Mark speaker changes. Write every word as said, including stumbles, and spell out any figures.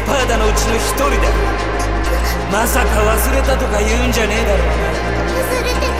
Speaker 1: パーダのうちの一人だ。まさか忘れたとか言うんじゃねえだろうな。
Speaker 2: 忘れて